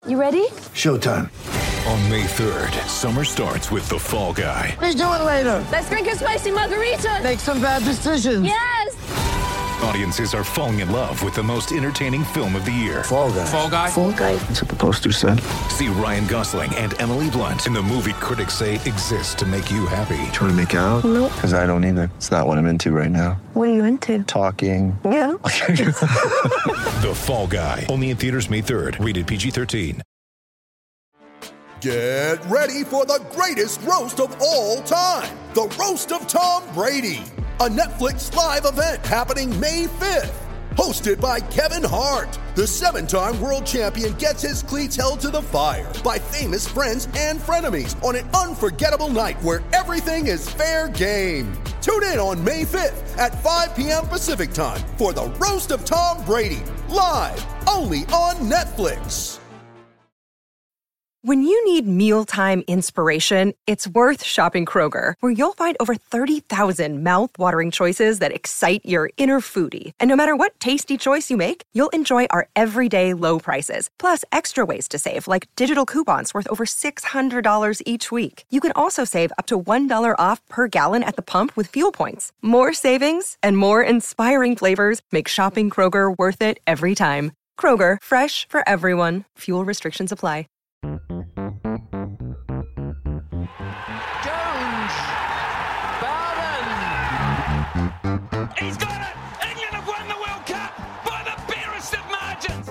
You ready? Showtime. On May 3rd, summer starts with The Fall Guy. Let's do it later. Let's drink a spicy margarita. Make some bad decisions. Yes! Audiences are falling in love with the most entertaining film of the year. Fall Guy. Fall Guy? Fall Guy. That's what the poster said. See Ryan Gosling and Emily Blunt in the movie critics say exists to make you happy. Trying to make it out? Nope. Because I don't either. It's not what I'm into right now. What are you into? Talking. Yeah. The Fall Guy. Only in theaters May 3rd. Rated PG-13. Get ready for the greatest roast of all time. The Roast of Tom Brady. A Netflix live event happening May 5th. Hosted by Kevin Hart. The 7-time world champion gets his cleats held to the fire by famous friends and frenemies on an unforgettable night where everything is fair game. Tune in on May 5th at 5 p.m. Pacific time for the Roast of Tom Brady. Live only on Netflix. When you need mealtime inspiration, it's worth shopping Kroger, where you'll find over 30,000 mouth-watering choices that excite your inner foodie. And no matter what tasty choice you make, you'll enjoy our everyday low prices, plus extra ways to save, like digital coupons worth over $600 each week. You can also save up to $1 off per gallon at the pump with fuel points. More savings and more inspiring flavors make shopping Kroger worth it every time. Kroger, fresh for everyone. Fuel restrictions apply. Jones, Bowden. He's got it. England have won the World Cup by the barest of margins.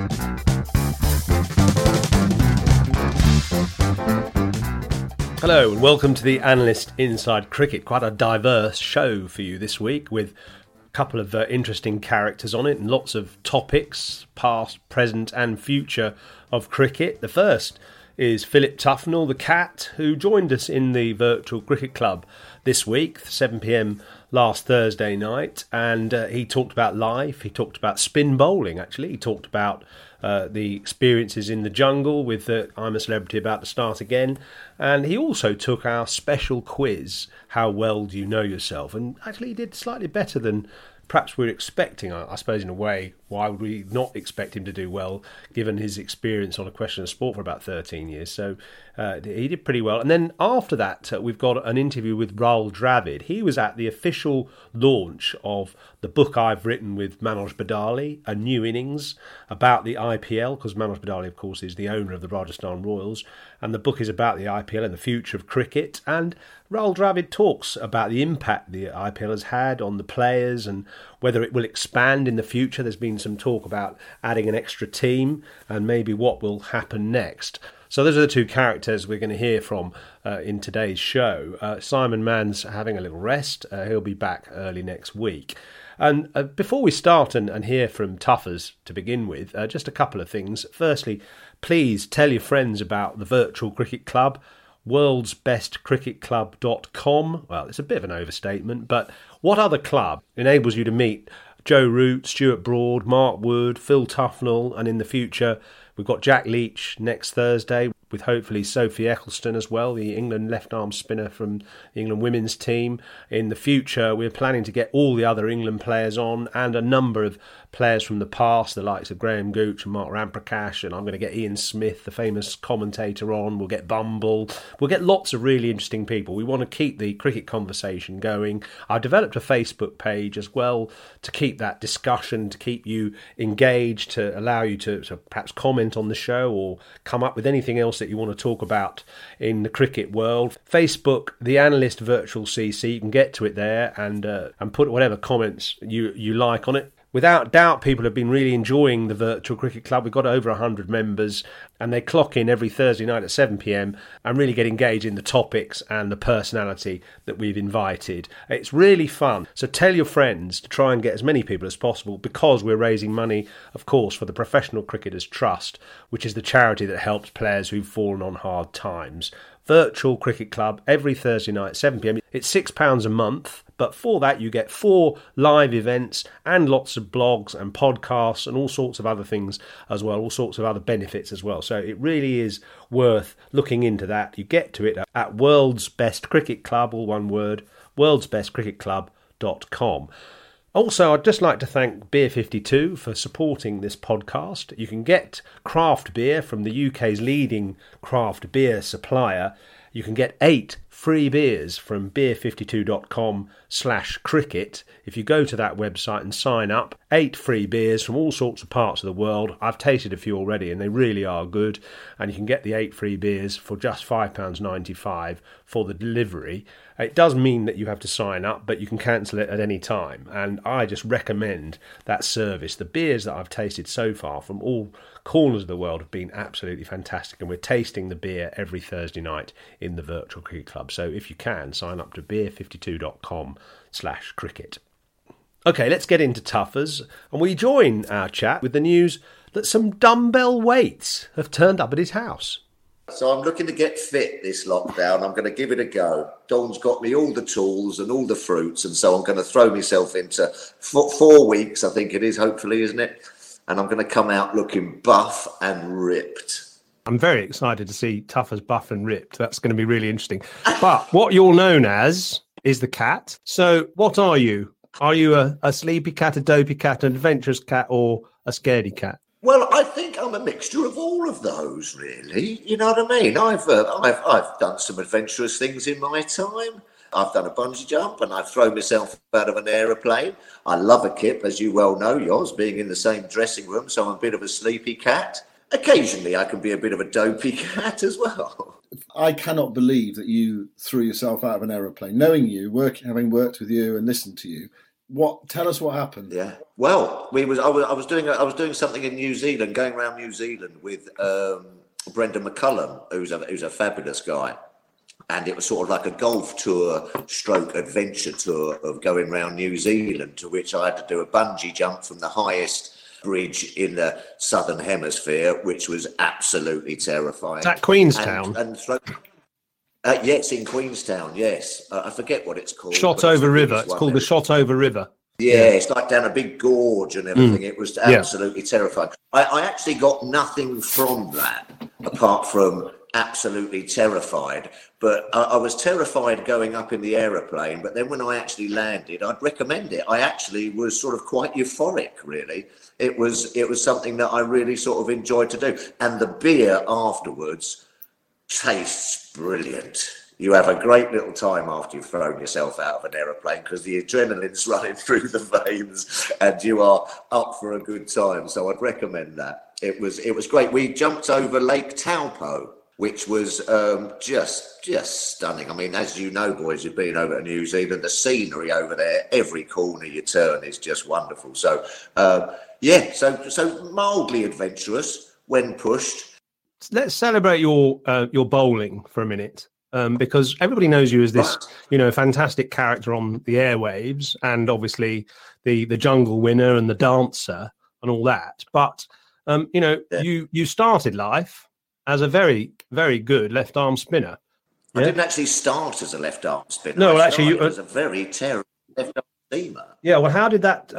Hello and welcome to the Analyst Inside Cricket. Quite a diverse show for you this week with a couple of interesting characters on it and lots of topics, past, present and future of cricket. The first is Philip Tufnell, the cat, who joined us in the Virtual Cricket Club this week, 7 p.m. last Thursday night, and he talked about life, he talked about spin bowling actually, he talked about the experiences in the jungle with I'm a Celebrity About to Start Again, and he also took our special quiz, How Well Do You Know Yourself, and actually he did slightly better than perhaps we were expecting, I suppose, in a way. Why would we not expect him to do well, given his experience on A Question of Sport for about 13 years? So he did pretty well. And then after that, we've got an interview with Rahul Dravid. He was at the official launch of the book I've written with Manoj Badali, A New Innings, about the IPL, because Manoj Badali, of course, is the owner of the Rajasthan Royals. And the book is about the IPL and the future of cricket. And Rahul Dravid talks about the impact the IPL has had on the players and whether it will expand in the future. There's been some talk about adding an extra team and maybe what will happen next. So those are the two characters we're going to hear from in today's show. Simon Mann's having a little rest. He'll be back early next week. And before we start and hear from Tuffers to begin with, just a couple of things. Firstly, please tell your friends about the Virtual Cricket Club, worldsbestcricketclub.com. Well, it's a bit of an overstatement, but what other club enables you to meet Joe Root, Stuart Broad, Mark Wood, Phil Tufnell, and in the future we've got Jack Leach next Thursday with hopefully Sophie Eccleston as well, the England left-arm spinner from the England women's team. In the future, we're planning to get all the other England players on and a number of players from the past, the likes of Graham Gooch and Mark Ramprakash, and I'm going to get Ian Smith, the famous commentator, on. We'll get Bumble. We'll get lots of really interesting people. We want to keep the cricket conversation going. I've developed a Facebook page as well to keep that discussion, to keep you engaged, to allow you to perhaps comment on the show or come up with anything else that you want to talk about in the cricket world. Facebook, The Analyst Virtual CC, you can get to it there and put whatever comments you like on it. Without doubt, people have been really enjoying the Virtual Cricket Club. We've got over 100 members and they clock in every Thursday night at 7 p.m. and really get engaged in the topics and the personality that we've invited. It's really fun. So tell your friends to try and get as many people as possible, because we're raising money, of course, for the Professional Cricketers Trust, which is the charity that helps players who've fallen on hard times. Virtual Cricket Club every Thursday night at 7 p.m. It's £6 a month, but for that you get 4 live events and lots of blogs and podcasts and all sorts of other things as well, all sorts of other benefits as well. So it really is worth looking into that. You get to it at World's Best Cricket Club, all one word, worldsbestcricketclub.com. Also, I'd just like to thank Beer 52 for supporting this podcast. You can get craft beer from the UK's leading craft beer supplier. You can get 8 free beers from beer52.com/cricket. If you go to that website and sign up, 8 free beers from all sorts of parts of the world. I've tasted a few already and they really are good. And you can get the 8 free beers for just £5.95 for the delivery. It does mean that you have to sign up, but you can cancel it at any time. And I just recommend that service. The beers that I've tasted so far from all corners of the world have been absolutely fantastic. And we're tasting the beer every Thursday night in the Virtual Cricket Club. So if you can, sign up to beer52.com/cricket. Okay, let's get into Tuffers. And we join our chat with the news that some dumbbell weights have turned up at his house. So I'm looking to get fit this lockdown. I'm going to give it a go. Dawn's got me all the tools and all the fruits, and so I'm going to throw myself into 4 weeks, I think it is, hopefully, isn't it? And I'm going to come out looking buff and ripped. I'm very excited to see Tuffers buff and ripped. That's going to be really interesting. But what you're known as is the cat. So what are you? Are you a sleepy cat, a dopey cat, an adventurous cat, or a scaredy cat? Well, I think I'm a mixture of all of those, really. You know what I mean? I've done some adventurous things in my time. I've done a bungee jump and I've thrown myself out of an aeroplane. I love a kip, as you well know, yours, being in the same dressing room, so I'm a bit of a sleepy cat. Occasionally, I can be a bit of a dopey cat as well. I cannot believe that you threw yourself out of an aeroplane. Knowing you, having worked with you and listened to you, tell us what happened. Yeah. Well, I was doing something in New Zealand, going around New Zealand with Brendan McCullum, who's a fabulous guy, and it was sort of like a golf tour stroke adventure tour of going around New Zealand, to which I had to do a bungee jump from the highest bridge in the southern hemisphere, which was absolutely terrifying. Is that Queenstown? Yes, in Queenstown, yes. I forget what it's called. Shotover River. It's called the Shotover River. Yeah, it's like down a big gorge and everything. It was absolutely terrifying. I actually got nothing from that apart from absolutely terrified. But I was terrified going up in the aeroplane. But then when I actually landed, I'd recommend it. I actually was sort of quite euphoric, really. It was something that I really sort of enjoyed to do. And the beer afterwards tastes brilliant. You have a great little time after you've thrown yourself out of an aeroplane because the adrenaline's running through the veins and you are up for a good time. So I'd recommend that. It was great. We jumped over Lake Taupo, which was just stunning. I mean, as you know, boys, you've been over to New Zealand, the scenery over there, every corner you turn is just wonderful. So, so mildly adventurous when pushed. Let's celebrate your bowling for a minute, because everybody knows you as this, fantastic character on the airwaves, and obviously the jungle winner and the dancer and all that. But you started life as a very, very good left arm spinner. I didn't actually start as a left arm spinner. No, well, actually, you was a very terrible left arm seamer. Yeah, well, how did that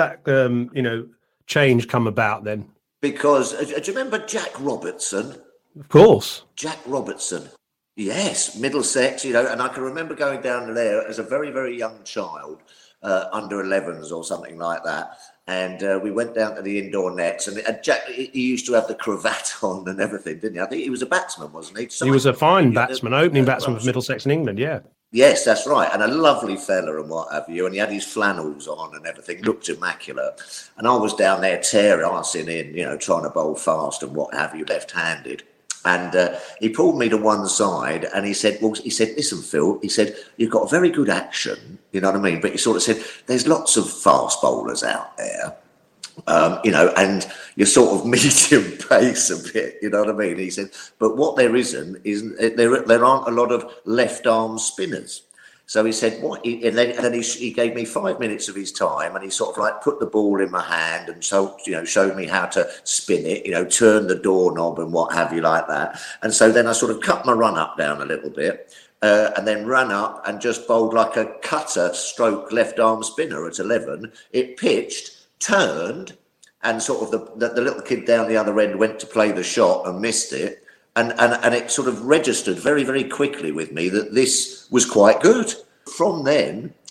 change come about then? Because, do you remember Jack Robertson? Of course. Jack Robertson. Yes, Middlesex, and I can remember going down there as a very, very young child, under 11s or something like that. And we went down to the indoor nets, and Jack, he used to have the cravat on and everything, didn't he? I think he was a batsman, wasn't he? He was a fine batsman, opening batsman for Middlesex in England, yeah. Yes, that's right. And a lovely fella and what have you. And he had his flannels on and everything. Looked immaculate. And I was down there arsing in, trying to bowl fast and what have you, left-handed. And he pulled me to one side and he said, listen, Phil, he said, you've got a very good action, you know what I mean? But he sort of said, there's lots of fast bowlers out there. And you're sort of medium pace a bit, you know what I mean? He said, but what there isn't there aren't a lot of left arm spinners. So he said, what? And then he gave me 5 minutes of his time, and he sort of like put the ball in my hand and showed me how to spin it, turn the doorknob and what have you like that. And so then I sort of cut my run up down a little bit. And then ran up and just bowled like a cutter stroke left arm spinner at 11. It pitched, turned, and sort of the little kid down the other end went to play the shot and missed it. And it sort of registered very, very quickly with me that this was quite good. From then,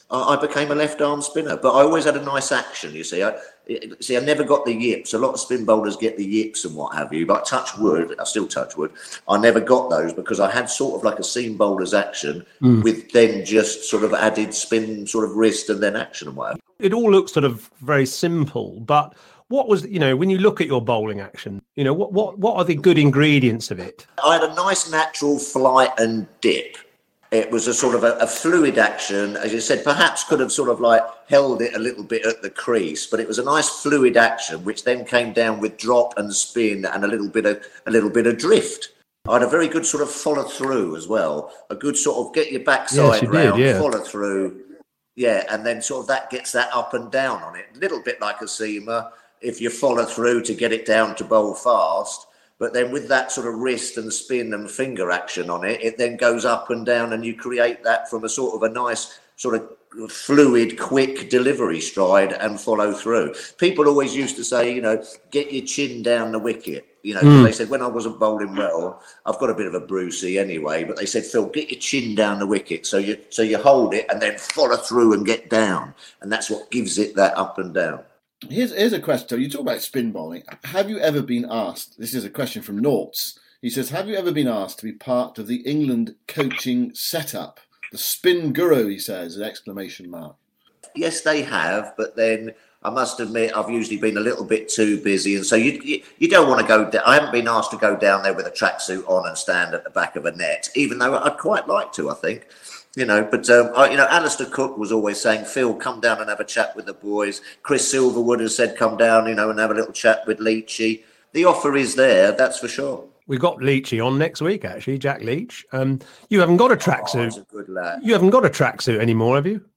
I became a left-arm spinner. But I always had a nice action, you see. I never got the yips. A lot of spin bowlers get the yips and what have you, but touch wood, I still touch wood, I never got those because I had sort of like a seam bowler's action with then just sort of added spin, sort of wrist and then action and whatever. It all looks sort of very simple, but what was, when you look at your bowling action, what are the good ingredients of it? I had a nice natural flight and dip. It was a sort of a fluid action, as you said, perhaps could have sort of like held it a little bit at the crease, but it was a nice fluid action, which then came down with drop and spin and a little bit of drift. I had a very good sort of follow through as well, a good sort of get your backside round, follow through. Yeah, and then sort of that gets that up and down on it, a little bit like a seamer if you follow through to get it down to bowl fast. But then with that sort of wrist and spin and finger action on it, it then goes up and down and you create that from a sort of a nice sort of fluid, quick delivery stride and follow through. People always used to say, get your chin down the wicket. They said when I wasn't bowling well, I've got a bit of a brucey anyway, but they said, Phil, get your chin down the wicket. So you hold it and then follow through and get down. And that's what gives it that up and down. Here's a question. So you talk about spin bowling. Have you ever been asked, this is a question from Norts, he says, have you ever been asked to be part of the England coaching setup? The spin guru, he says, an exclamation mark. Yes, they have, but then I must admit I've usually been a little bit too busy, and so you don't want to go down. I haven't been asked to go down there with a tracksuit on and stand at the back of a net, even though I'd quite like to, I think. But Alistair Cook was always saying, Phil, come down and have a chat with the boys. Chris Silverwood has said, come down, and have a little chat with Leachy. The offer is there, that's for sure. We've got Leachy on next week, actually, Jack Leach. You haven't got a tracksuit. He's a good lad. You haven't got a tracksuit anymore, have you?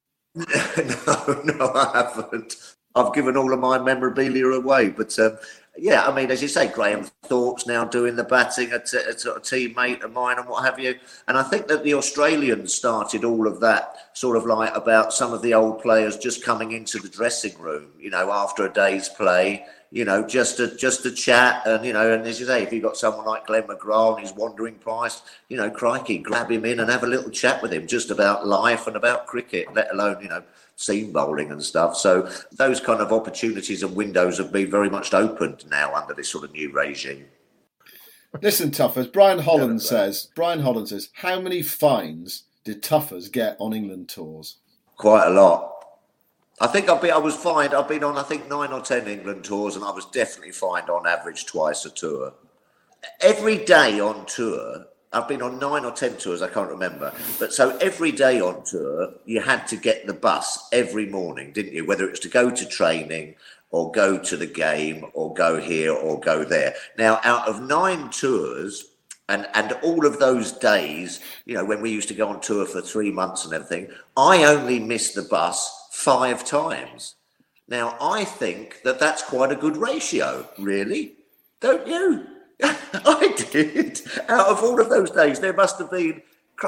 No, I haven't. I've given all of my memorabilia away, but as you say, Graham Thorpe's now doing the batting, a sort of teammate of mine and what have you. And I think that the Australians started all of that sort of like about some of the old players just coming into the dressing room, after a day's play, just to chat. And, and as you say, if you've got someone like Glenn McGrath and his wandering price, crikey, grab him in and have a little chat with him just about life and about cricket, let alone, seam bowling and stuff. So those kind of opportunities and windows have been very much opened now under this sort of new regime. Listen, Tuffers, Brian Holland says, how many fines did Tuffers get on England tours? Quite a lot. I think I was fined. I've been on, 9 or 10 England tours, and I was definitely fined on average twice a tour. Every day on tour, I've been on 9 or 10 tours, I can't remember. But so every day on tour, you had to get the bus every morning, didn't you? Whether it was to go to training or go to the game or go here or go there. Now, out of 9 tours, and all of those days, when we used to go on tour for 3 months and everything, I only missed the bus 5 times. Now, I think that that's quite a good ratio, really. Don't you? I did. Out of all of those days, there must have been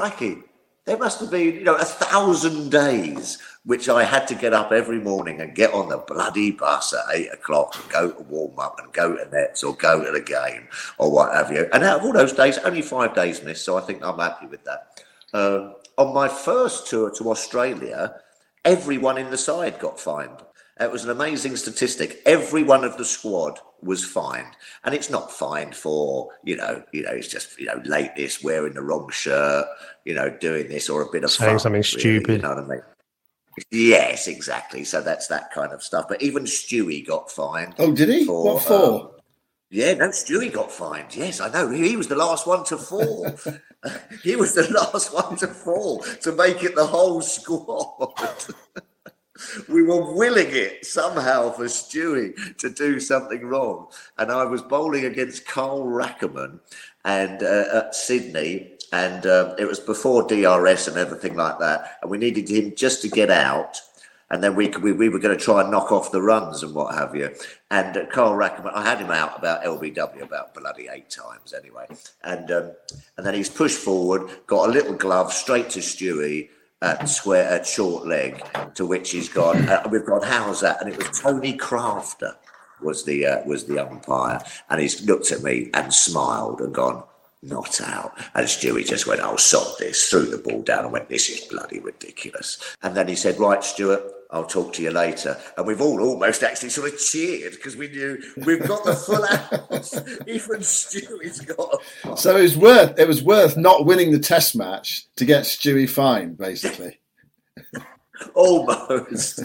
1,000 days which I had to get up every morning and get on the bloody bus at 8 o'clock and go to warm up and go to nets or go to the game or what have you. And out of all those days, only 5 days missed, so I think I'm happy with that. On my first tour to Australia, everyone in the side got fined. It was an amazing statistic. Every one of the squad was fined. And it's not fined for, it's just, lateness, wearing the wrong shirt, doing this or a bit of saying fun, something stupid. You know what I mean? Yes, exactly. So that's that kind of stuff. But even Stewie got fined. Oh, did he? What for? Stewie got fined. Yes, I know. He was the last one to fall. He was the last one to fall to make it the whole squad. We were willing it somehow for Stewie to do something wrong. And I was bowling against Carl Rackerman and at Sydney. And it was before DRS and everything like that. And we needed him just to get out. And then we were going to try and knock off the runs and what have you. And Carl Rackerman, I had him out about LBW about bloody 8 times anyway. And then he's pushed forward, got a little glove straight to Stewie at short leg, to which he's gone. We've gone, how's that? And it was Tony Crafter was the umpire. And he's looked at me and smiled and gone, not out. And Stewie just went, oh, sod this, threw the ball down and went, this is bloody ridiculous. And then he said, right, Stuart, I'll talk to you later. And we've all almost actually sort of cheered because we knew we've got the full house. Even Stewie's got. So it was worth not winning the test match to get Stewie fined, basically. Almost.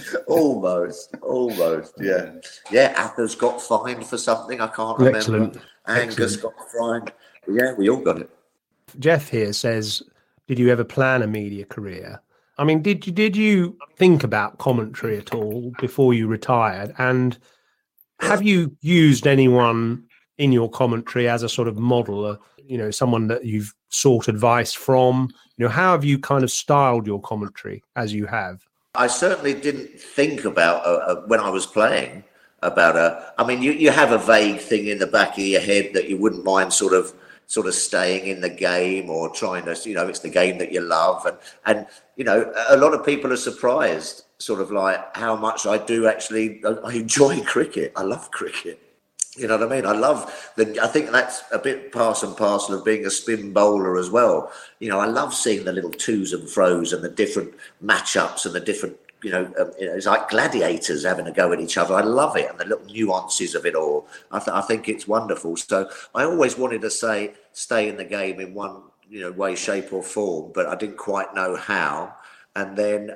Yeah. Athers got fined for something. I can't remember. Excellent. Angus got fined. Yeah, we all got it. Jeff here says, did you ever plan a media career? I mean, did you think about commentary at all before you retired? And have you used anyone in your commentary as a sort of model, someone that you've sought advice from? How have you kind of styled your commentary as you have? I certainly didn't think about when I was playing about you have a vague thing in the back of your head that you wouldn't mind sort of staying in the game or trying to, it's the game that you love. And a lot of people are surprised sort of like how much I do actually, I enjoy cricket. I love cricket. You know what I mean? I think that's a bit part and parcel of being a spin bowler as well. I love seeing the little twos and throws and the different matchups and the different, it's like gladiators having a go at each other. I love it. And the little nuances of it all. I think it's wonderful. So I always wanted to stay in the game in one, way, shape or form, but I didn't quite know how. And then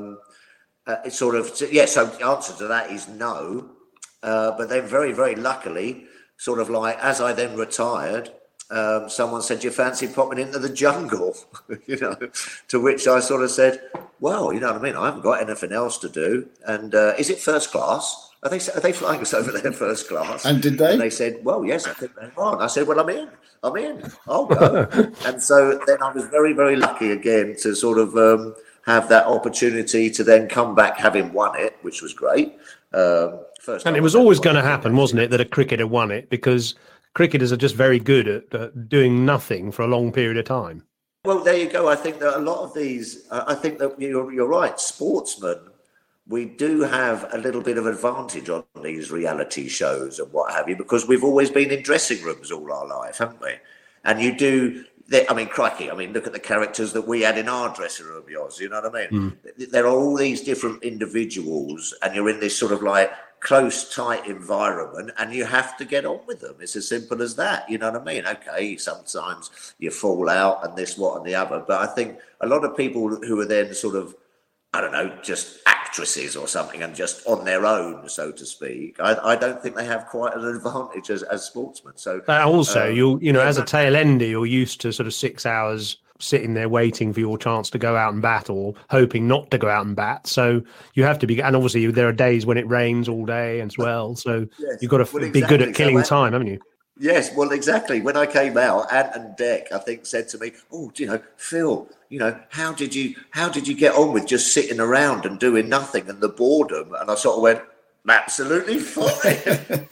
it's sort of, so the answer to that is no. But then very, very luckily, sort of like as I then retired, someone said, do you fancy popping into the jungle? To which I sort of said, well, you know what I mean? I haven't got anything else to do. And is it first class? Are they flying us over there first class? And did they? And they said, well, yes, I think they are. And I said, well, I'm in. I'll go. And so then I was very, very lucky again to sort of have that opportunity to then come back having won it, which was great. And it was always going to happen, wasn't it, that a cricketer won it, because cricketers are just very good at doing nothing for a long period of time. Well, there you go. I think that a lot of these, I think that you're right, sportsmen, we do have a little bit of advantage on these reality shows and what have you, because we've always been in dressing rooms all our life, haven't we? And you do, crikey, look at the characters that we had in our dressing room, yours, you know what I mean? There are all these different individuals and you're in this sort of like close, tight environment and you have to get on with them. It's as simple as that, you know what I mean? Okay, sometimes you fall out and this, what and the other, but I think a lot of people who are then sort of, I don't know, just actresses or something and just on their own, so to speak, I don't think they have quite an advantage as sportsmen. So also, as a tail ender, you're used to sort of 6 hours sitting there waiting for your chance to go out and bat or hoping not to go out and bat. So you have to be, and obviously there are days when it rains all day as well. So you've got to be good at killing time, haven't you? Yes, well, exactly. When I came out, Ant and Dec, I think, said to me, "Oh, Phil, how did you get on with just sitting around and doing nothing and the boredom?" And I sort of went, "Absolutely fine."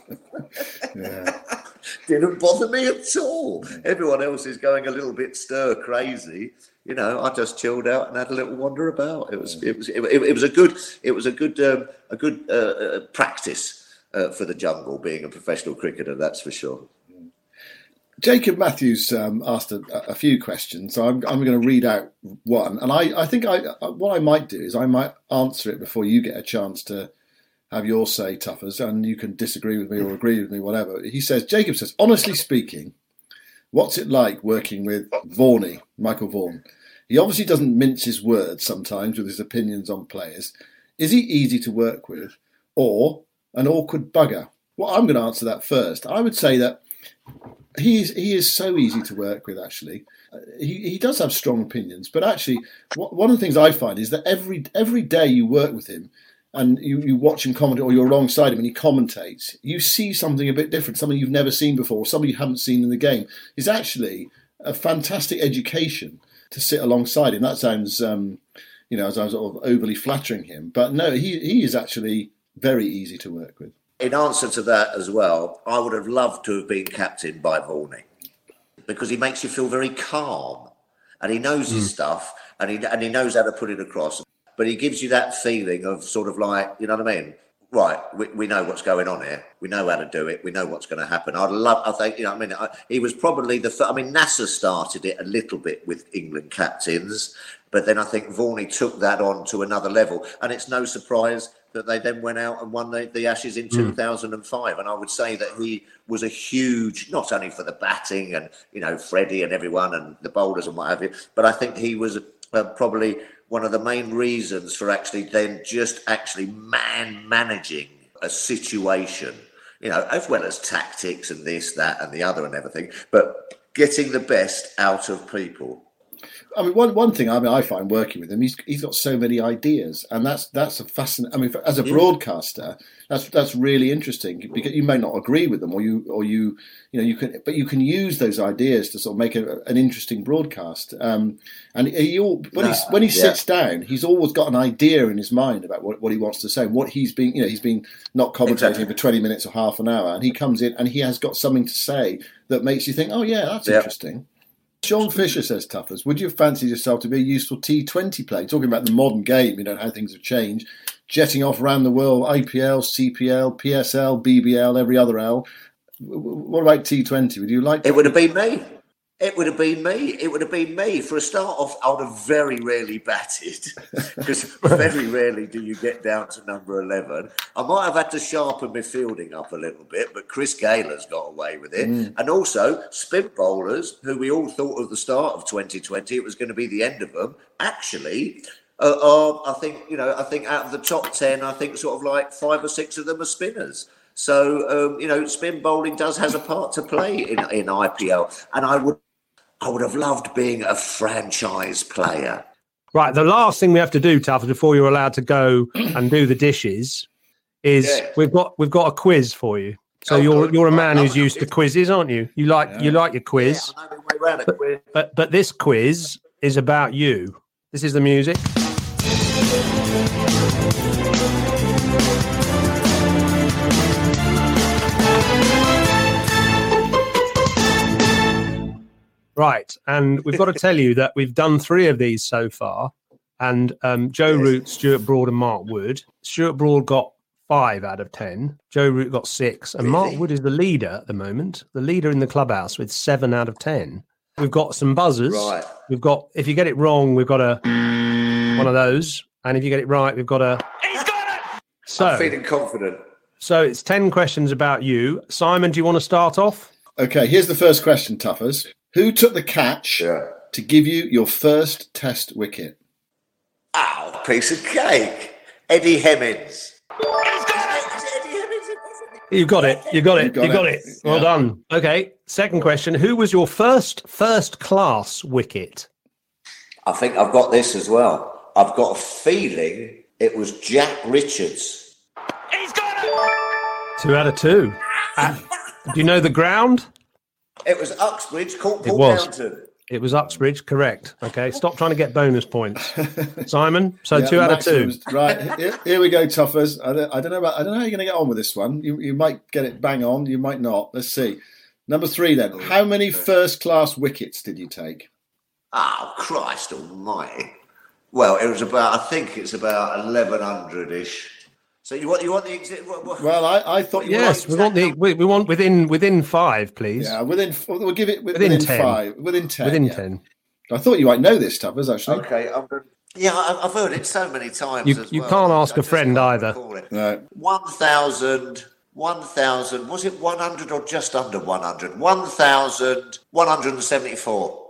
Didn't bother me at all. Everyone else is going a little bit stir crazy. I just chilled out and had a little wander about. It was a good practice. For the jungle, being a professional cricketer, that's for sure. Jacob Matthews asked a few questions, so I'm going to read out one, and I think what I might do is I might answer it before you get a chance to have your say, Tuffers, and you can disagree with me or agree with me, whatever. Jacob says, honestly speaking, what's it like working with Vaughan, Michael Vaughan? He obviously doesn't mince his words sometimes with his opinions on players. Is he easy to work with, or an awkward bugger? Well, I'm going to answer that first. I would say that he is so easy to work with, actually. He does have strong opinions, but actually one of the things I find is that every day you work with him and you watch him comment, or you're alongside him and he commentates, you see something a bit different, something you've never seen before, something you haven't seen in the game. It's actually a fantastic education to sit alongside him. That sounds, as I was sort of overly flattering him. But no, he is actually very easy to work with. In answer to that as well, I would have loved to have been captained by Vaughan, because he makes you feel very calm and he knows his stuff and he knows how to put it across. But he gives you that feeling of sort of like, you know what I mean? right, we know what's going on here. We know how to do it. We know what's going to happen. I think, he was probably Nasser started it a little bit with England captains, but then I think Varney took that on to another level. And it's no surprise that they then went out and won the Ashes in 2005. And I would say that he was a huge, not only for the batting and, Freddie and everyone and the bowlers and what have you, but I think he was probably one of the main reasons for actually managing a situation, as well as tactics and this, that and the other and everything, but getting the best out of people. I mean, one thing I find working with him, he's got so many ideas, and that's a fascinating. I mean, as a broadcaster, that's really interesting because you may not agree with them, or you can use those ideas to sort of make an interesting broadcast. And when he sits down, he's always got an idea in his mind about what he wants to say, what he's been not commentating for 20 minutes or half an hour, and he comes in and he has got something to say that makes you think, oh yeah, that's interesting. Sean Fisher says, Tuffers, would you fancy yourself to be a useful T20 player? Talking about the modern game, how things have changed, jetting off around the world, IPL, CPL, PSL, BBL, every other L. What about T20? Would you like to? It would have been me. It would have been me. For a start off, I would have very rarely batted because very rarely do you get down to number 11. I might have had to sharpen my fielding up a little bit, but Chris Gaylor's got away with it. And also, spin bowlers, who we all thought at the start of 2020 it was going to be the end of them, actually, I think out of the top 10, I think sort of like 5 or 6 of them are spinners. So, spin bowling has a part to play in IPL. And I would have loved being a franchise player. Right, the last thing we have to do, Tuffers, before you're allowed to go and do the dishes, is we've got a quiz for you. So you're a man who's used to quizzes, aren't you? You like your quiz. Yeah, I know my way around a quiz. But this quiz is about you. This is the music. Right, and we've got to tell you that we've done 3 of these so far, and Joe Root, Stuart Broad and Mark Wood. Stuart Broad got 5 out of 10. Joe Root got 6, and Mark Wood is the leader at the moment, the leader in the clubhouse with 7 out of 10. We've got some buzzers. Right. We've got, if you get it wrong, we've got one of those, and if you get it right, we've got a... He's got it! So, I'm feeling confident. So it's 10 questions about you. Simon, do you want to start off? Okay, here's the first question, Tuffers. Who took the catch to give you your first Test wicket? Oh, piece of cake. Eddie Hemmings. He's got it! You got it. You got it. Well done. Okay, second question. Who was your first class wicket? I think I've got this as well. I've got a feeling it was Jack Richards. He's got it! 2 out of 2. Do you know the ground? It was Uxbridge, Paul Downton. It was Uxbridge, correct. Okay, stop trying to get bonus points. Simon, so 2 out of 2. Right, here we go, Tuffers. I don't know how you're going to get on with this one. You might get it bang on, you might not. Let's see. Number 3 then. How many first-class wickets did you take? Oh, Christ almighty. Well, I think it's about 1,100-ish. So you want the exit? Well, I thought you we want within 5, please. Yeah, we'll give it within 10. 5, within 10. Within 10. I thought you might know this, Tuffers, actually. Okay, I've heard it so many times. You can't ask a friend either. No. 1,000. Was it 100 or just under 100? 1,174.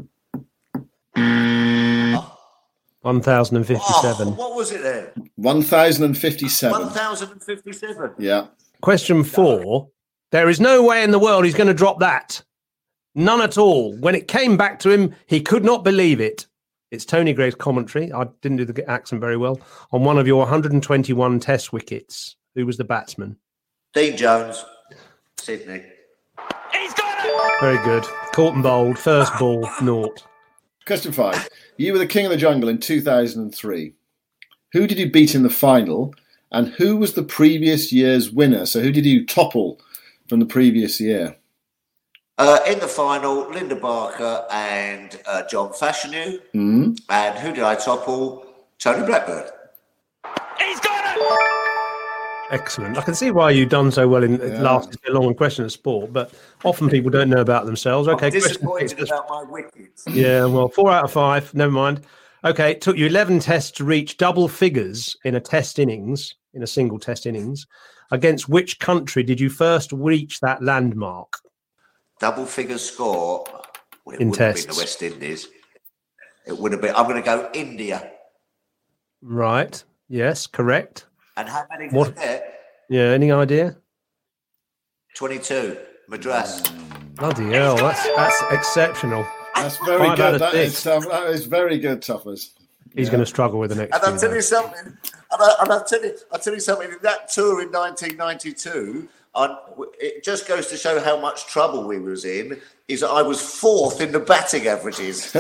1,057. Oh, what was it then? 1,057. 1,057. Yeah. Question 4. There is no way in the world he's going to drop that. None at all. When it came back to him, he could not believe it. It's Tony Gray's commentary. I didn't do the accent very well. On one of your 121 Test wickets. Who was the batsman? Dean Jones, Sydney. He's got it! Very good. Caught and bowled. First ball, 0. Question 5. You were the king of the jungle in 2003. Who did you beat in the final? And who was the previous year's winner? So who did you topple from the previous year? In the final, Linda Barker and John Fashanu. Mm-hmm. And who did I topple? Tony Blackburn. He's got it! Excellent. I can see why you've done so well in lasted so long in question of sport, but often people don't know about themselves. Okay, I'm disappointed about my wickets. Yeah, well, 4 out of 5. Never mind. Okay, it took you 11 tests to reach double figures in a single test innings. Against which country did you first reach that landmark? Double figure score. Well, it In would have tests. been the West Indies. It would have been. I'm going to go India. Right. Yes, correct. And how many did I get? Yeah, any idea? 22. Madras. Bloody hell, that's exceptional. That's very 5 out good. of That 6. is very good, Tuffers. He's going to struggle with the next. And I'll few tell you something. I'll tell you something. In that tour in 1992, it just goes to show how much trouble we was in. Is I was 4th in the batting averages.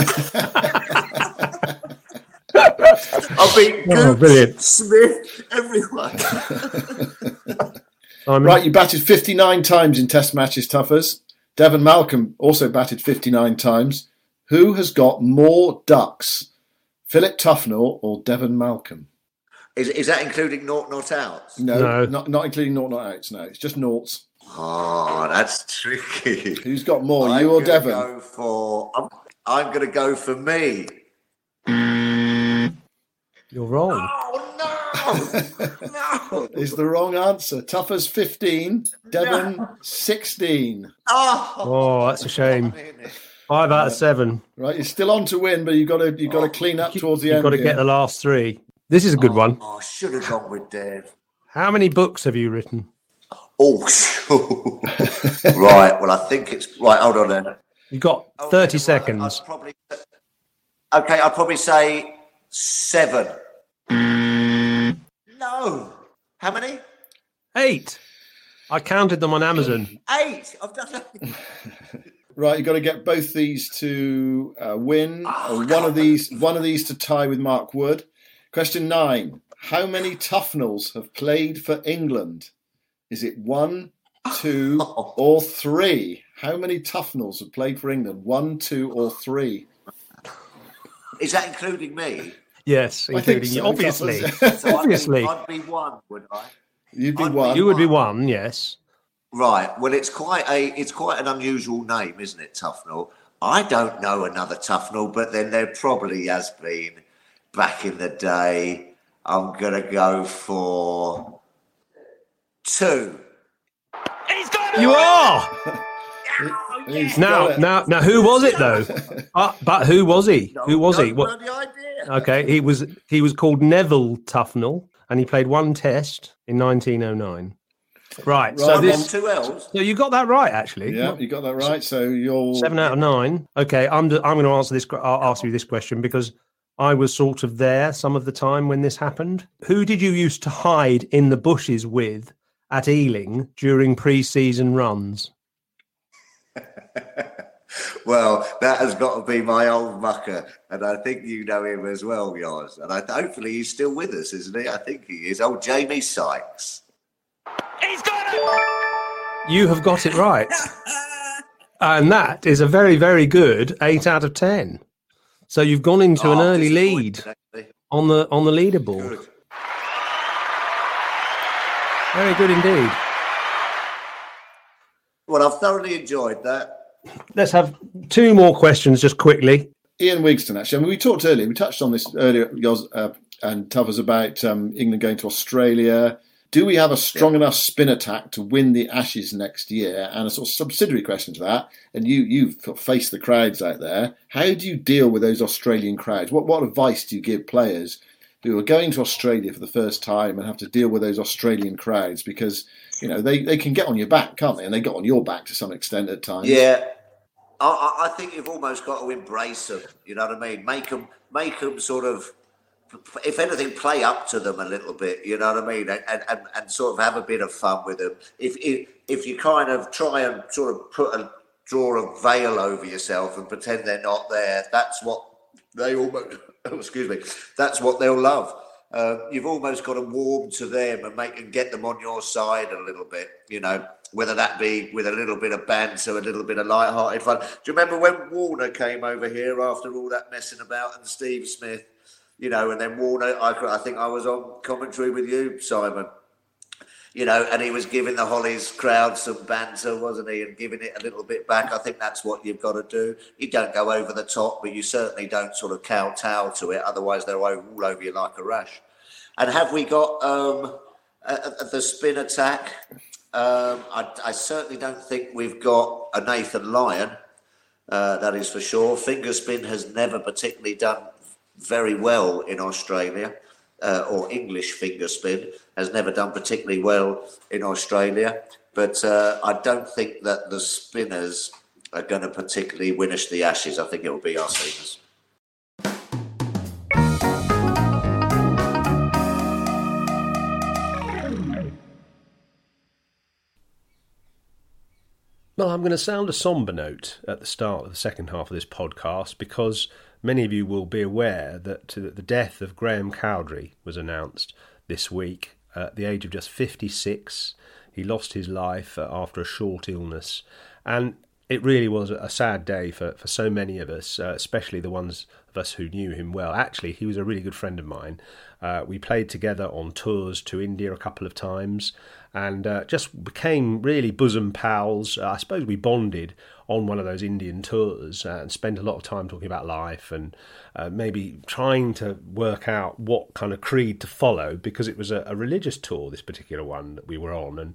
I've been good. Smith, everyone. Right, you batted 59 times in Test matches, Tuffers. Devon Malcolm also batted 59 times. Who has got more ducks, Philip Tufnell or Devon Malcolm? Is that including naught outs? No. Not including naught outs. No, it's just noughts. Oh, that's tricky. Who's got more, you or Devon? I'm going to go for me. You're wrong. Oh, no! Is the wrong answer. Tuffers 15, Devon 16. Oh, that's a shame. 5 out of 7. Right, you're still on to win, but you've got to clean up towards the end. You've got to get the last 3. This is a good one. I should have gone with Dev. How many books have you written? Oh, sure. Right. Well, I think it's right. Hold on then. You've got 30 seconds. I'd probably say 7. No. How many? 8. I counted them on Amazon. 8. I've done 8. Right, you've got to get both these to win, or one of these to tie with Mark Wood. Question 9. How many Tufnells have played for England? Is it 1, 2, or 3? How many Tufnells have played for England? 1, 2, or 3? Is that including me? Yes, including you. Obviously. So Obviously. I'd be 1, would I? You'd be 1. You would be 1, yes. Right. Well, it's quite an unusual name, isn't it, Tufnell? I don't know another Tufnell, but then there probably has been back in the day. I'm going to go for 2. He's got You are. Now, who was it though? But who was he? Who was he? What? No idea. Okay, he was called Neville Tufnell, and he played 1 test in 1909. Right. So this 2 L's. So you got that right, actually. Yeah, you got that right. So you're 7 out of 9. Okay, I'm going to answer this. I'll ask you this question because I was sort of there some of the time when this happened. Who did you used to hide in the bushes with at Ealing during pre-season runs? Well, that has got to be my old mucker, and I think you know him as well, guys. And hopefully he's still with us, isn't he? I think he is. Old Jamie Sykes. He's got it! You have got it right. And that is a very, very good 8 out of 10. So you've gone into an early lead on the leaderboard. Good. Very good indeed. Well, I've thoroughly enjoyed that. Let's have 2 more questions just quickly. Ian Wigston, actually. I mean, we talked earlier. We touched on this earlier, Yoz, and Tuffers, about England going to Australia. Do we have a strong enough spin attack to win the Ashes next year? And a sort of subsidiary question to that, and you've faced the crowds out there. How do you deal with those Australian crowds? What advice do you give players who are going to Australia for the first time and have to deal with those Australian crowds? Because, you know, they can get on your back, can't they? And they got on your back to some extent at times. Yeah. I think you've almost got to embrace them. You know what I mean? Make them sort of, if anything, play up to them a little bit. You know what I mean? And sort of have a bit of fun with them. If you kind of try and sort of draw a veil over yourself and pretend they're not there, that's what they almost. Excuse me. That's what they'll love. You've almost got to warm to them and get them on your side a little bit. You know, whether that be with a little bit of banter, a little bit of light-hearted fun. Do you remember when Warner came over here after all that messing about and Steve Smith? You know, and then Warner, I think I was on commentary with you, Simon. and he was giving the Hollies crowd some banter, wasn't he? And giving it a little bit back. I think that's what you've got to do. You don't go over the top, but you certainly don't sort of kowtow to it. Otherwise, they're all over you like a rash. And have we got the spin attack? I certainly don't think we've got a Nathan Lyon. That is for sure. Finger spin has never particularly done very well in Australia. Or English finger spin has never done particularly well in Australia. But I don't think that the spinners are going to particularly win us the Ashes. I think it will be our seamers. Well, I'm going to sound a sombre note at the start of the second half of this podcast because many of you will be aware that the death of Graham Cowdrey was announced this week at the age of just 56. He lost his life after a short illness, and it really was a sad day for so many of us, especially the ones of us who knew him well. Actually, he was a really good friend of mine. We played together on tours to India a couple of times and just became really bosom pals. I suppose we bonded on one of those Indian tours and spent a lot of time talking about life and maybe trying to work out what kind of creed to follow, because it was a religious tour, this particular one that we were on, and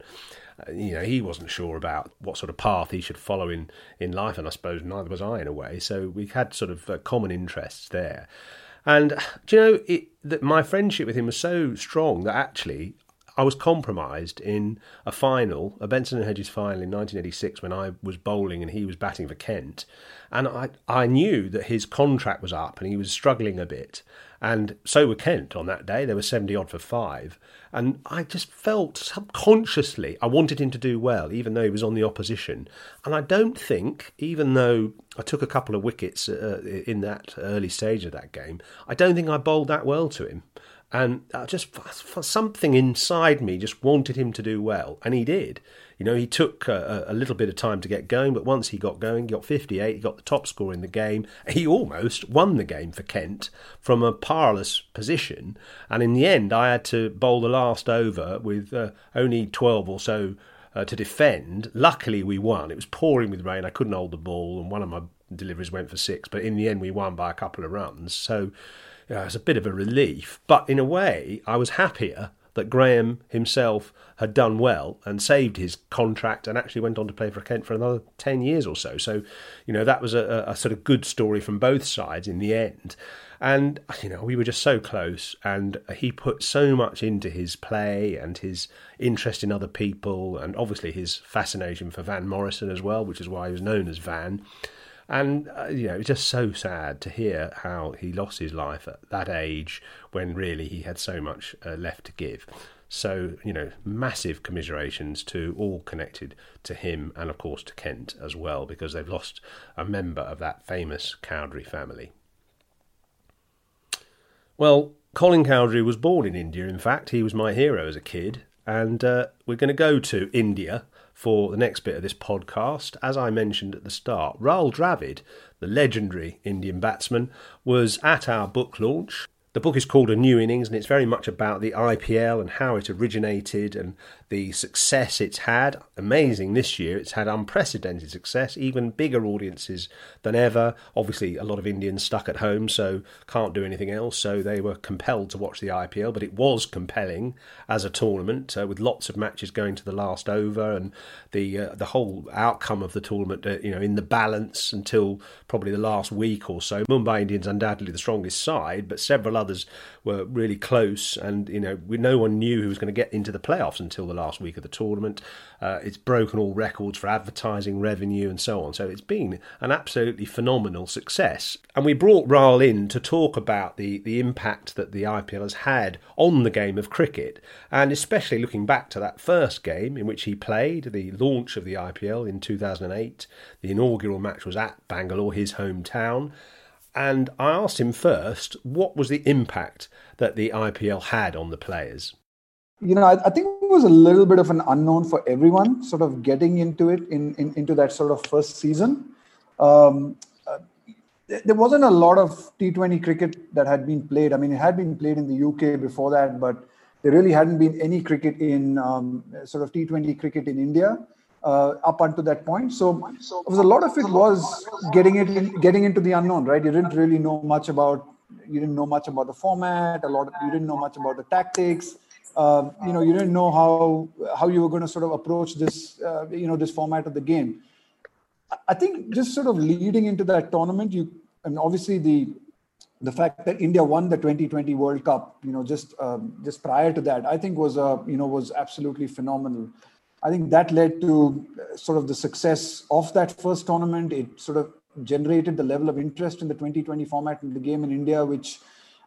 he wasn't sure about what sort of path he should follow in life, and I suppose neither was I in a way. So we had sort of common interests there. And that my friendship with him was so strong that actually I was compromised in a final, a Benson and Hedges final in 1986 when I was bowling and he was batting for Kent. And I knew that his contract was up and he was struggling a bit. And so were Kent on that day. They were 70-odd for 5. And I just felt subconsciously I wanted him to do well, even though he was on the opposition. And I don't think, even though I took a couple of wickets in that early stage of that game, I don't think I bowled that well to him. And for something inside me just wanted him to do well, and he did. He took a little bit of time to get going, but once he got going, he got 58, he got the top score in the game. He almost won the game for Kent from a parlous position, and in the end I had to bowl the last over with only 12 or so to defend. Luckily we won. It was pouring with rain, I couldn't hold the ball, and one of my deliveries went for 6, but in the end we won by a couple of runs. So it was a bit of a relief, but in a way I was happier that Graham himself had done well and saved his contract and actually went on to play for Kent for another 10 years or so. So, that was a sort of good story from both sides in the end. And, we were just so close, and he put so much into his play and his interest in other people, and obviously his fascination for Van Morrison as well, which is why he was known as Van. And, it was just so sad to hear how he lost his life at that age when really he had so much left to give. So, massive commiserations to all connected to him and, of course, to Kent as well, because they've lost a member of that famous Cowdrey family. Well, Colin Cowdrey was born in India. In fact, he was my hero as a kid. And we're going to go to India for the next bit of this podcast. As I mentioned at the start, Rahul Dravid, the legendary Indian batsman, was at our book launch. The book is called A New Innings, and it's very much about the IPL and how it originated and the success it's had. Amazing this year. It's had unprecedented success, even bigger audiences than ever. Obviously, a lot of Indians stuck at home, so can't do anything else, so they were compelled to watch the IPL, but it was compelling as a tournament, with lots of matches going to the last over, and the whole outcome of the tournament, in the balance until probably the last week or so. Mumbai Indians undoubtedly the strongest side, but several others were really close, and no one knew who was going to get into the playoffs until the last week of the tournament. It's broken all records for advertising revenue and so on, so it's been an absolutely phenomenal success. And we brought Rahul in to talk about the impact that the IPL has had on the game of cricket, and especially looking back to that first game in which he played, the launch of the IPL in 2008. The inaugural match was at Bangalore, his hometown. And I asked him first, what was the impact that the IPL had on the players? I think it was a little bit of an unknown for everyone, sort of getting into it, into that sort of first season. There wasn't a lot of T20 cricket that had been played. I mean, it had been played in the UK before that, but There really hadn't been any cricket in sort of T20 cricket in India up until that point. So it was a lot of it was getting into the unknown, right? You didn't really know much about the format. You didn't know much about the tactics. You didn't know how you were going to sort of approach this this format of the game. I think just sort of leading into that tournament, and obviously the fact that India won the 2020 World Cup, just prior to that, I think was absolutely phenomenal. I think that led to sort of the success of that first tournament. It sort of generated the level of interest in the 2020 format in the game in India, which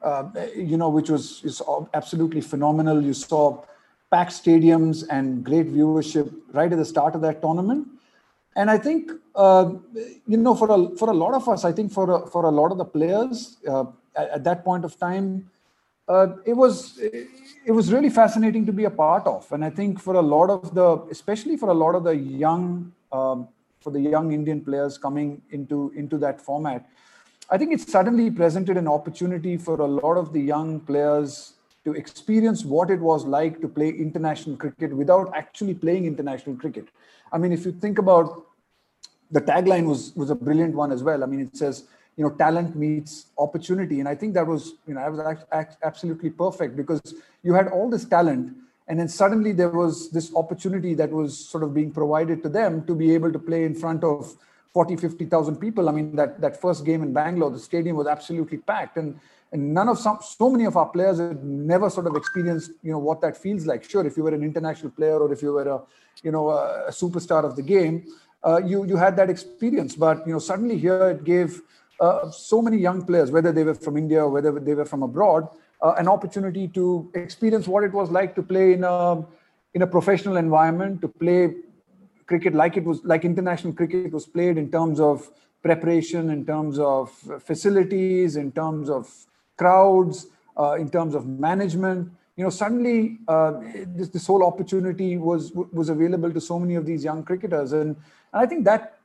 is absolutely phenomenal. You saw packed stadiums and great viewership right at the start of that tournament. And I think, for a lot of us, I think for a lot of the players at that point of time, it was really fascinating to be a part of. And I think especially for a lot of the young Indian players coming into that format, I think it suddenly presented an opportunity for a lot of the young players to experience what it was like to play international cricket without actually playing international cricket. I mean, if you think about the tagline was a brilliant one as well. I mean, it says, talent meets opportunity. And I think that was absolutely perfect, because you had all this talent, and then suddenly there was this opportunity that was sort of being provided to them to be able to play in front of 40, 50,000 people. I mean, that first game in Bangalore, the stadium was absolutely packed. And so many of our players had never sort of experienced, what that feels like. Sure, if you were an international player or if you were a superstar of the game, you had that experience. But, suddenly here it gave so many young players, whether they were from India or whether they were from abroad, an opportunity to experience what it was like to play in a professional environment, to play cricket like international cricket was played, in terms of preparation, in terms of facilities, in terms of crowds, in terms of management. Suddenly this whole opportunity was available to so many of these young cricketers, and I think that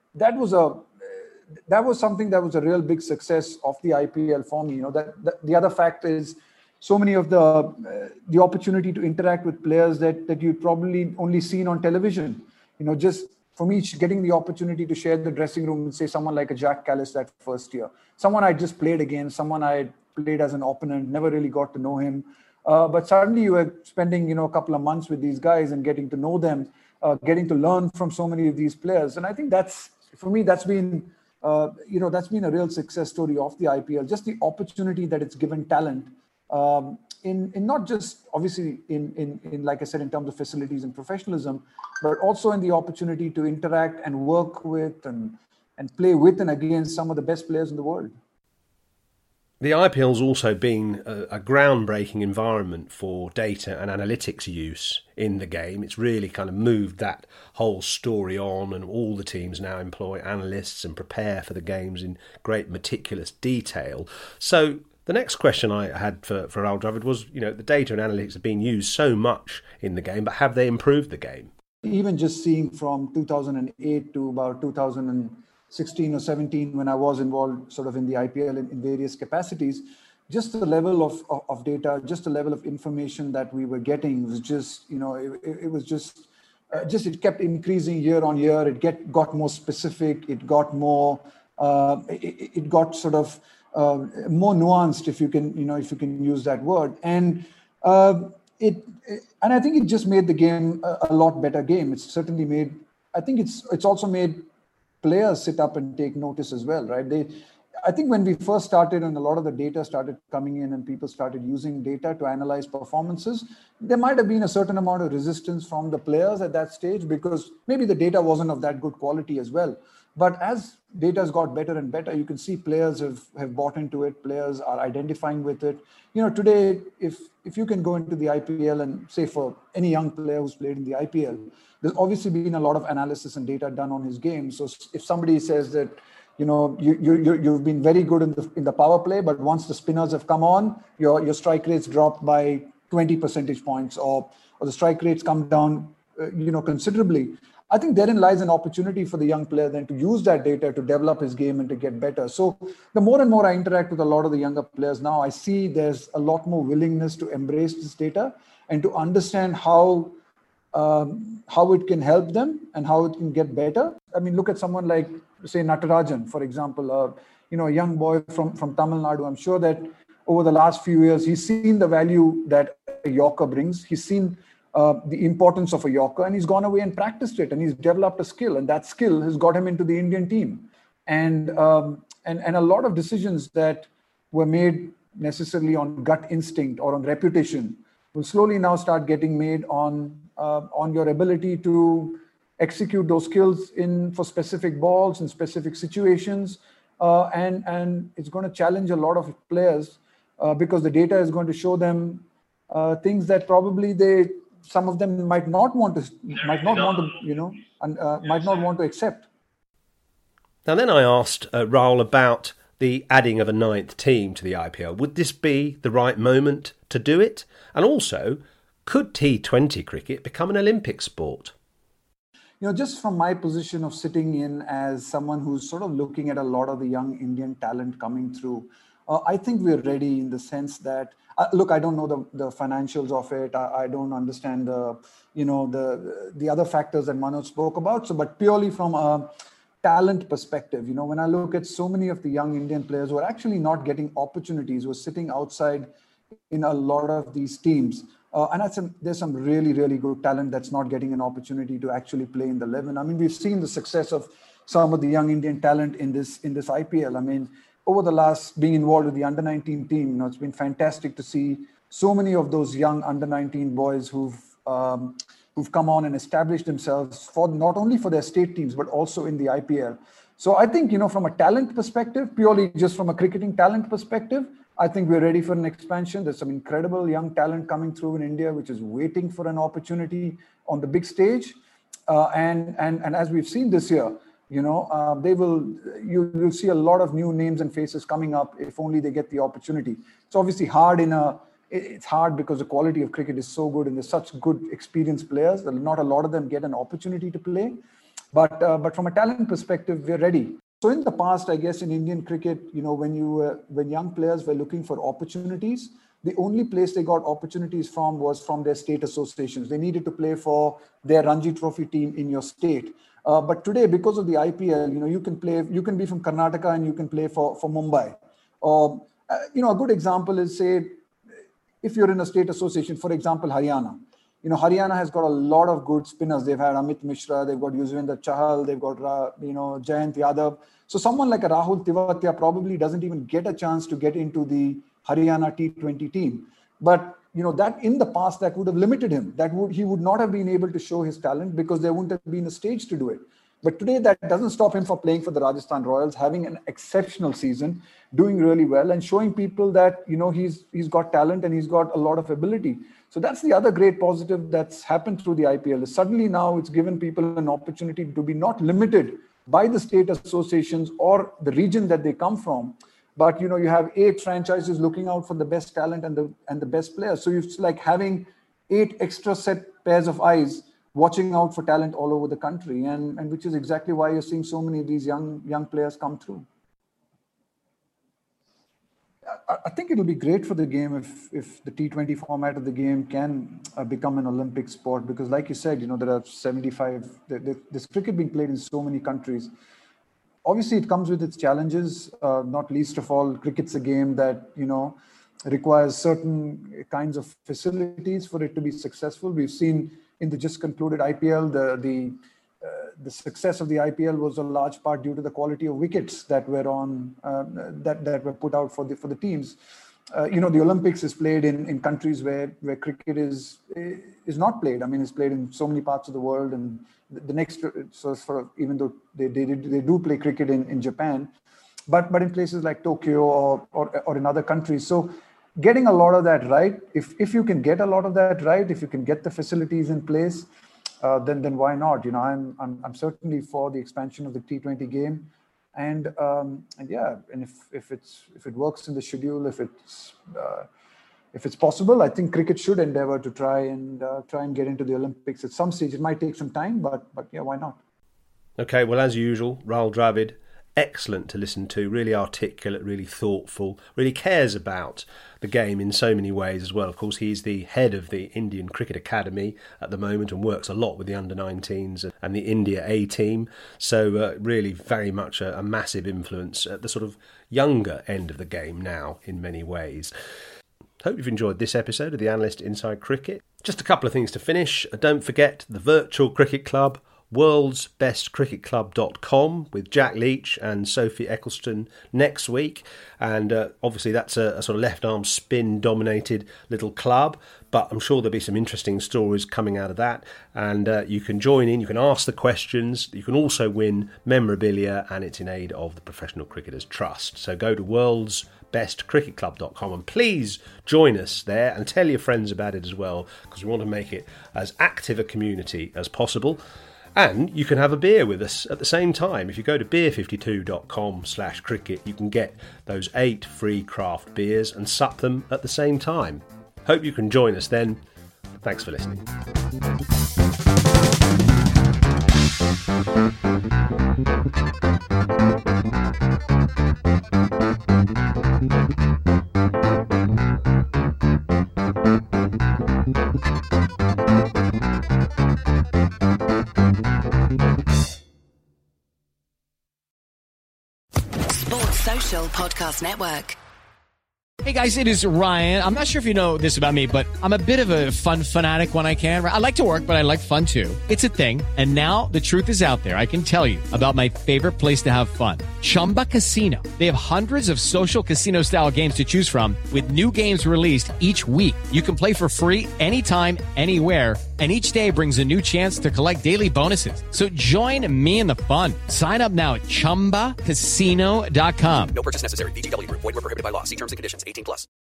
was something that was a real big success of the IPL for me. That the other fact is, so many of the opportunity to interact with players that you'd probably only seen on television. Just for me, getting the opportunity to share the dressing room with, say, someone like a Jack Callis that first year, someone I just played against, someone I played as an opponent, never really got to know him. But suddenly you were spending, a couple of months with these guys and getting to know them, getting to learn from so many of these players. And I think that's been a real success story of the IPL, just the opportunity that it's given talent in not just obviously in like I said, in terms of facilities and professionalism, but also in the opportunity to interact and work with and play with and against some of the best players in the world. The IPL's also been a groundbreaking environment for data and analytics use in the game. It's really kind of moved that whole story on, and all the teams now employ analysts and prepare for the games in great meticulous detail. So the next question I had for Rahul Dravid was, the data and analytics have been used so much in the game, but have they improved the game? Even just seeing from 2008 to about 2016 or 17, when I was involved sort of in the IPL in various capacities, just the level of data, just the level of information that we were getting was just, it was just it kept increasing year on year. It got more specific. It got more, it got sort of more nuanced, if you can use that word. And and I think it just made the game a lot better game. It's certainly made, I think it's also made players sit up and take notice as well, right? I think when we first started and a lot of the data started coming in and people started using data to analyze performances, there might have been a certain amount of resistance from the players at that stage, because maybe the data wasn't of that good quality as well. But as data has got better and better, you can see players have bought into it. Players are identifying with it. Today, if you can go into the IPL and say for any young player who's played in the IPL, there's obviously been a lot of analysis and data done on his game. So if somebody says that, you've been very good in the power play, but once the spinners have come on, your strike rates dropped by 20 percentage points, or the strike rates come down, considerably. I think therein lies an opportunity for the young player then to use that data to develop his game and to get better. So the more and more I interact with a lot of the younger players now, I see there's a lot more willingness to embrace this data and to understand how it can help them and how it can get better. I mean, look at someone like, say, Natarajan, for example, a young boy from Tamil Nadu. I'm sure that over the last few years, he's seen the value that a Yorker brings. He's seen the importance of a Yorker, and he's gone away and practiced it, and he's developed a skill, and that skill has got him into the Indian team. And a lot of decisions that were made necessarily on gut instinct or on reputation will slowly now start getting made on your ability to execute those skills for specific balls in specific situations, and it's going to challenge a lot of players because the data is going to show them things that probably some of them might not want to accept. Now, then I asked Rahul about the adding of a ninth team to the IPL. Would this be the right moment to do it? And also, could T20 cricket become an Olympic sport? Just from my position of sitting in as someone who's sort of looking at a lot of the young Indian talent coming through, I think we're ready in the sense that, look, I don't know the financials of it. I don't understand the other factors that Manoj spoke about. So, but purely from a talent perspective, when I look at so many of the young Indian players who are actually not getting opportunities, who are sitting outside in a lot of these teams, and there's some really, really good talent that's not getting an opportunity to actually play in the 11. I mean, we've seen the success of some of the young Indian talent in this IPL. I mean, over the last being involved with the under-19 team, it's been fantastic to see so many of those young under-19 boys who've come on and established themselves for not only for their state teams but also in the IPL. So I think from a talent perspective, purely just from a cricketing talent perspective, I think we're ready for an expansion. There's some incredible young talent coming through in India, which is waiting for an opportunity on the big stage. And as we've seen this year, you'll see a lot of new names and faces coming up if only they get the opportunity. It's obviously hard it's hard because the quality of cricket is so good and there's such good experienced players that not a lot of them get an opportunity to play. But from a talent perspective, we're ready. So in the past, I guess in Indian cricket, when young players were looking for opportunities, the only place they got opportunities from was from their state associations. They needed to play for their Ranji Trophy team in your state. But today, because of the IPL, you can be from Karnataka and you can play for Mumbai. A good example is, say, if you're in a state association, for example, Haryana. Haryana has got a lot of good spinners. They've had Amit Mishra, they've got Yuzvendra Chahal, they've got, Jayant Yadav. So someone like a Rahul Tewatia probably doesn't even get a chance to get into the Haryana T20 team. But, that in the past, that would have limited him. He would not have been able to show his talent because there wouldn't have been a stage to do it. But today, that doesn't stop him from playing for the Rajasthan Royals, having an exceptional season, doing really well and showing people that, he's got talent and he's got a lot of ability. So that's the other great positive that's happened through the IPL. Suddenly now it's given people an opportunity to be not limited by the state associations or the region that they come from. But, you have 8 franchises looking out for the best talent and the best players. So it's like having 8 extra set pairs of eyes watching out for talent all over the country. And which is exactly why you're seeing so many of these young players come through. I think it'll be great for the game if the T20 format of the game can become an Olympic sport, because like you said, there are 75, there's cricket being played in so many countries. Obviously, it comes with its challenges, not least of all, cricket's a game that, requires certain kinds of facilities for it to be successful. We've seen in the just concluded IPL, the success of the IPL was a large part due to the quality of wickets that were that were put out for the teams. The Olympics is played in countries where cricket is not played. I mean, it's played in so many parts of the world, and even though they do play cricket in Japan, but in places like Tokyo or in other countries. So getting a lot of that right, if you can get a lot of that right, if you can get the facilities in place, then why not? I'm certainly for the expansion of the T20 game, and if it works in the schedule, if it's if it's possible, I think cricket should endeavor to try and get into the Olympics at some stage. It might take some time, but yeah, why not? Okay, well, as usual, Rahul Dravid, excellent to listen to, really articulate, really thoughtful, really cares about the game in so many ways as well. Of course, he's the head of the Indian Cricket Academy at the moment and works a lot with the under-19s and the India A team. So really very much a massive influence at the sort of younger end of the game now in many ways. Hope you've enjoyed this episode of The Analyst Inside Cricket. Just a couple of things to finish. Don't forget the Virtual Cricket Club, worldsbestcricketclub.com with Jack Leach and Sophie Eccleston next week. And obviously that's a sort of left-arm spin-dominated little club, but I'm sure there'll be some interesting stories coming out of that. And you can join in, you can ask the questions, you can also win memorabilia, and it's in aid of the Professional Cricketers Trust. So go to worldsbestcricketclub.com and please join us there and tell your friends about it as well, because we want to make it as active a community as possible. And you can have a beer with us at the same time. If you go to beer52.com/cricket, you can get those 8 free craft beers and sup them at the same time. Hope you can join us then. Thanks for listening. Podcast Network. Hey guys, it is Ryan. I'm not sure if you know this about me, but I'm a bit of a fun fanatic when I can. I like to work, but I like fun too. It's a thing. And now the truth is out there. I can tell you about my favorite place to have fun. Chumba Casino. They have hundreds of social casino style games to choose from with new games released each week. You can play for free anytime, anywhere. And each day brings a new chance to collect daily bonuses. So join me in the fun. Sign up now at ChumbaCasino.com. No purchase necessary. VGW Group. Void where prohibited by law. See terms and conditions. 18+.